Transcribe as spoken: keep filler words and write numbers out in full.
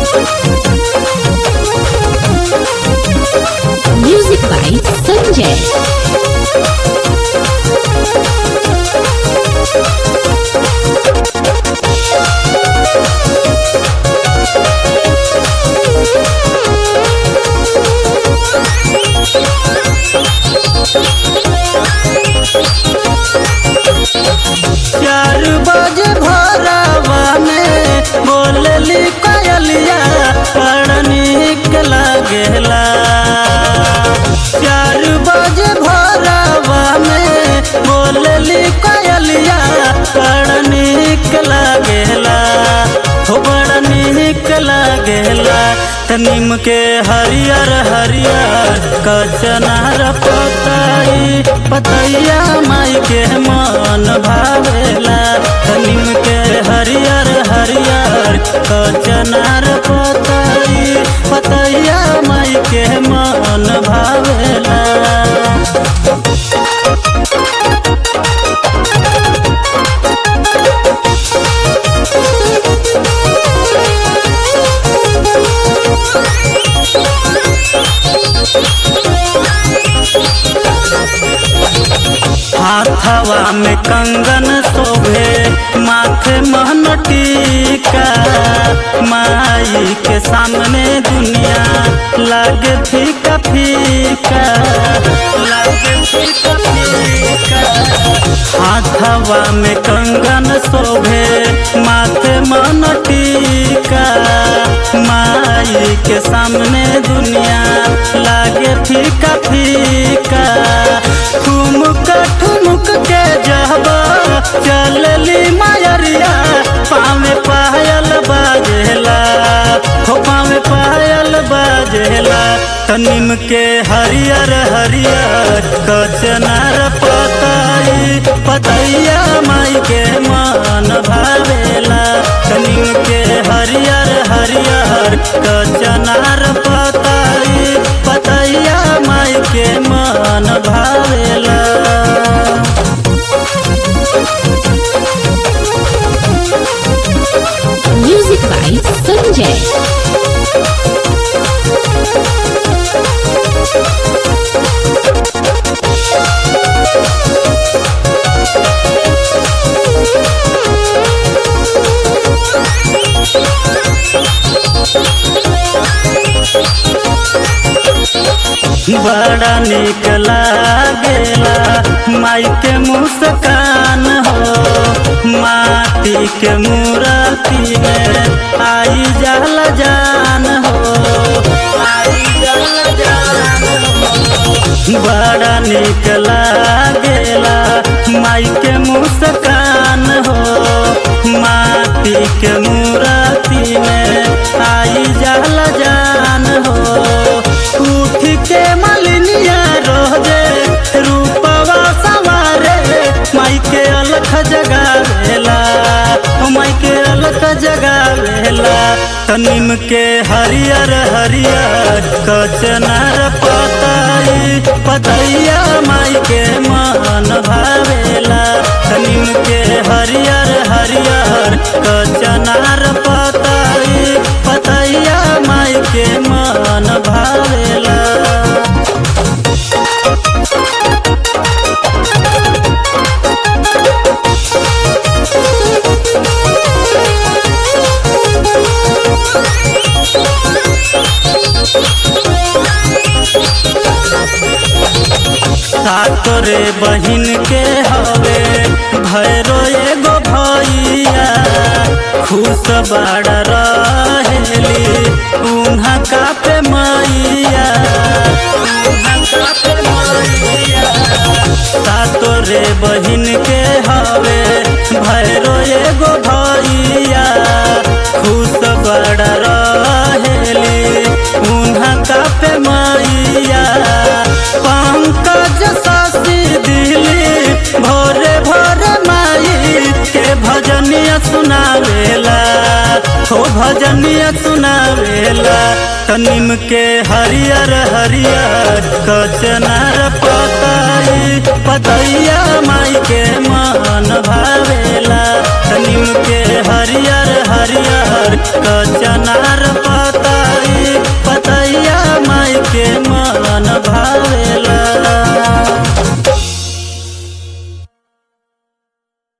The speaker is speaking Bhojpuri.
Music by Sanjay. चार बजे भोरवा में बोलली कोयलिया बड़ नीक लागेला। चार बजे भोरवा में बोलली कोयलिया बड़ नीक लागेला, हो बड़ नीक लागेला। तनिम के हरियर हरियर कचनार पतई पतैया माई के मन भावेला। तनिम के हरियर हरियर कचनार पतई पतैया माई के मन भावेला। हाथवा में कंगन शोभे माथे महन टीका, माई के सामने दुनिया लागे फीका फीका लागे फीका फीका। हाथवा में कंगन शोभे माथे महन टीका, माई के सामने दुनिया लागे फीका फीका। ठुमुक ठुमुक के जहबा चलली मायरिया पावे पायल बाजेला, हो पावे पायल बाजेला। तनिम के हरियर हरियर कचनार पतई पतैया माई के मन भावेला। तनिम के हरियर हरियर कचनार पतई पतैया माई के मन भावेला। Music by Sanjay. बड़ा नीक लागेला माई के मुस्कान हो, माटी के मूर्ति में आई जाला जान हो, आई जाला जान हो। बड़ा नीक लागेला माई के मुस्कान हो, माटी के मूर्ति में आई जाला जान हो। उठ के मलिनिया रोजे रूपवा सवारे माई के अलख जगावेला, माई के अलख जगावेला। तनिम के हरियर हरियर कचनार पतई पतैया माई के मन भावेला। तनिम के हरियर हरियर कचनार पतई पतैया माई के मन भावेला। सातोरे बहिन के हवे भैरो एगो भैया, खुश बड़ रहेली उन्हा का पे मैया, उन्हा का पे मैया। सातोरे बहिन के हवे भैरो एगो भैया, खुश बड़ रहेली उन्हा का पे मैया। पंकज सासी दिली भोरे भोरे माई के भजनिया सुनावेला, हो भजनिया सुनावेला। तनिम के हरियर हरियर कचनार पतई पतैया माई के मन भावेला। तनिम के हरियर हरियर कचनार पतई मन भावेला।